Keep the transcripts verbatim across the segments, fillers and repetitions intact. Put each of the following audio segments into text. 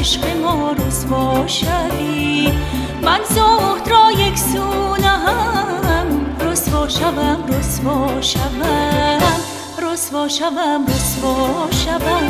عشق ما رسوا شوی. من زهد را یک سونم، رسوا شوم رسوا شوم رسوا شوم رسوا شوم.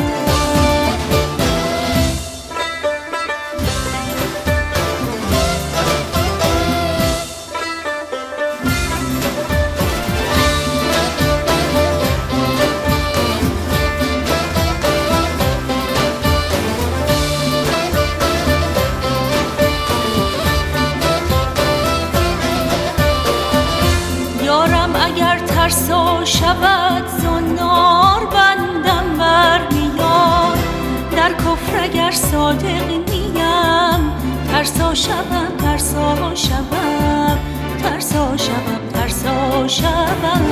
اگر ترسا شود زنار بندم برمیاد، در کفر اگر صادق نیم ترسا شوم ترسا شوم ترسا شوم ترسا شوم.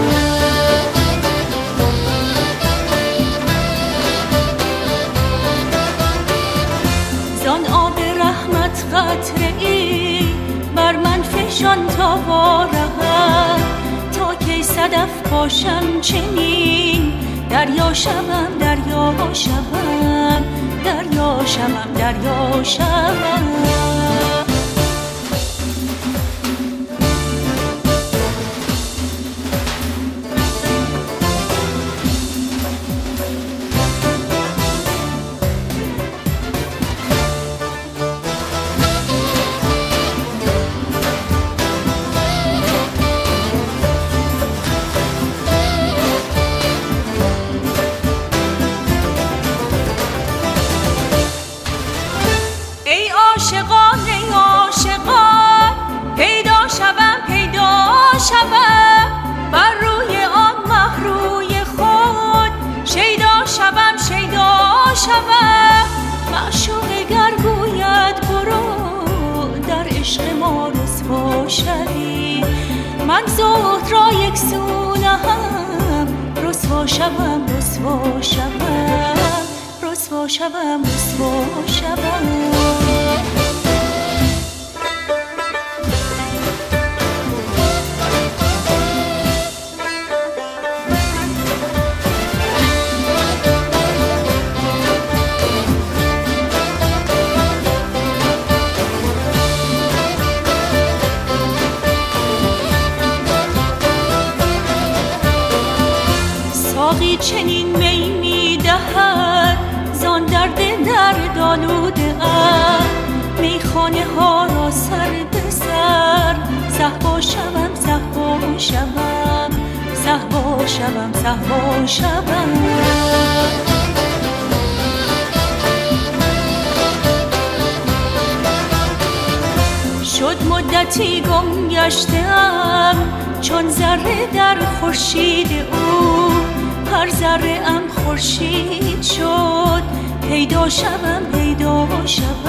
زان آب رحمت قطره ای بر من فشان تا وارهد، تا کی صدف باشم چنین دریا شوم دریا شوم دریا شوم دریا شوم. عاشقان ای عاشقان پیدا شوم پیدا شوم، بر روی آن مه روی خود شیدا شوم شیدا شوم. معشوق گر گوید برو در عشق ما رسوا شوی، من زهد را یک سونم، رسوا شوم رسوا شوم رسوا شوم رسوا شوم. ساقی چنین می می دهد زان درد درد آلوده ام، میخانه ها را سر به سر صهبا شوم صهبا شوم صهبا شوم صهبا شوم. شد مدتی گم گشتم چون ذره در خورشید او، هر ذره ام خورشید شد پیدا شوم پیدا شوم